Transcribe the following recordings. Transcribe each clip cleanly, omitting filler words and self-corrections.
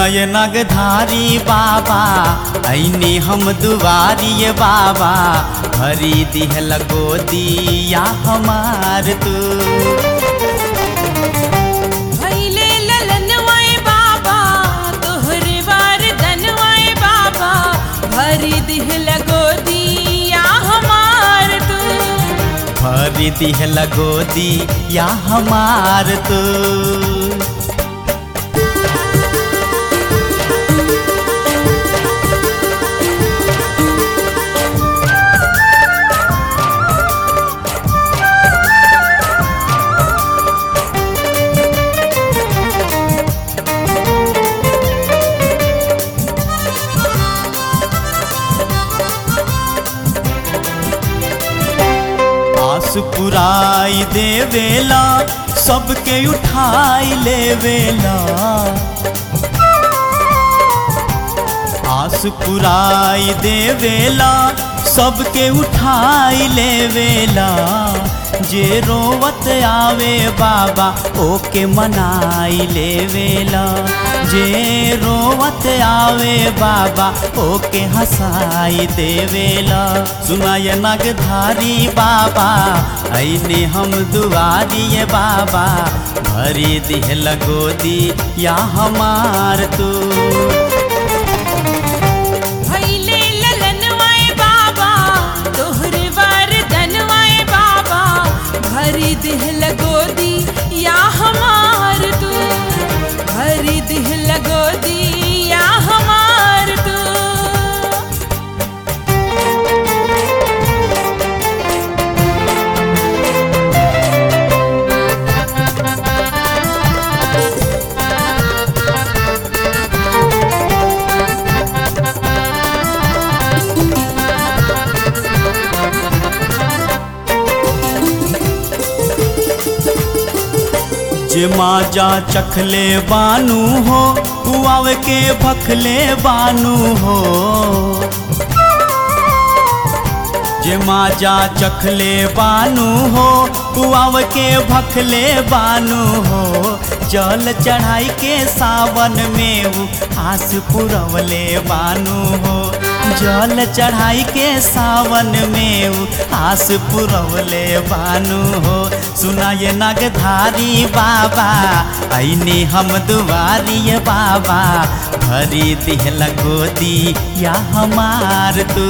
सुनय नगधारी बाबा ऐनी हम दुआरिये बाबा भरी दिहल गोदिया हमार तू भइले ललनवाए बाबा तोहरे वरदनवाए बाबा भरी दिहल गोदिया हमार तू भरी दिहल गोदिया हमार तू आस पुराई देवेला सबके उठाई लेवेला आस पुराई देवेला सबके उठाई लेवेला जे रोवत आवे बाबा ओके मनाई लेवेला जे रोवत आवे बाबा ओके हंसाई देवेला सुनाय नगधारी बाबा ऐने हम दुआरिये बाबा भरी दिहल गोदी या हमार तू भइले ललनवाए बाबा तोहरे वरदनवाए बाबा भरी दिहल गोदी या हमार तू भरी दिहल गोदी या हमार तू जे माजा चखले बानू हो कुआव के भखले बानू हो जे माजा चखले बानू हो कुआव के भखले बानू हो जल चढ़ाई के सावन में उ आस पुरवले बानू हो जल चढ़ाई के सावन में उ आस पुरवले बानू हो सुनाय नगधारी बाबा ऐने हम दुआरिये बाबा भरी दिहल गोदी या हमार तू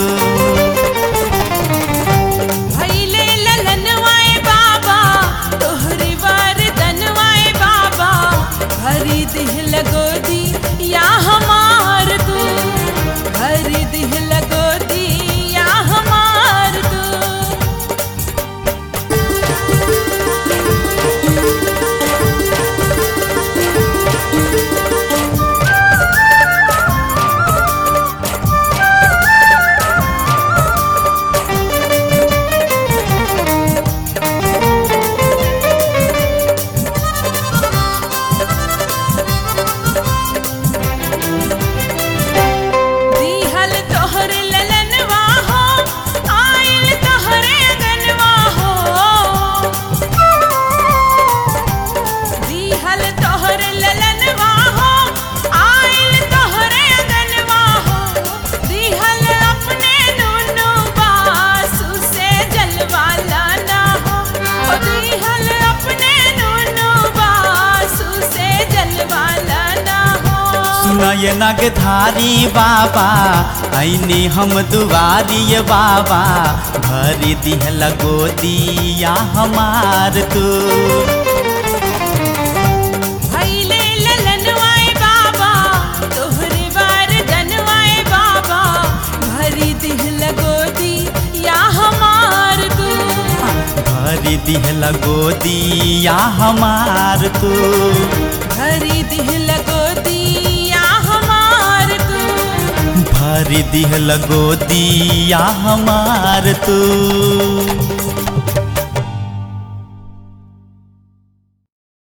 भइले ललनवाए बाबा तोहरे वरदनवाए बाबा भरी दिहल गोदी या हमार तू भरी दिहल गोदी या हमार तू दिहल तोहरे ललनवा हो आइल तोहरे गनवा हो दिहल तोहरे ललनवा हो आइल तोहरे गनवा हो दिहल अपने नुनु बासु से जलवा लाना हो दिहल अपने नुनु बासु से जलवा लाना हो सुनय नगधारी बाबा ऐने हम दुआरिये बाबा भरी दिहल गोदिया हमार तू भइले ललनवाए बाबा तोहरे वरदनवाए बाबा भरी दिहल गोदी या हमार तू भरी दिहल गोदिया हमार तू भरी दिहल गोदी या हमार तू भरी दिहल गोदिया हमार तू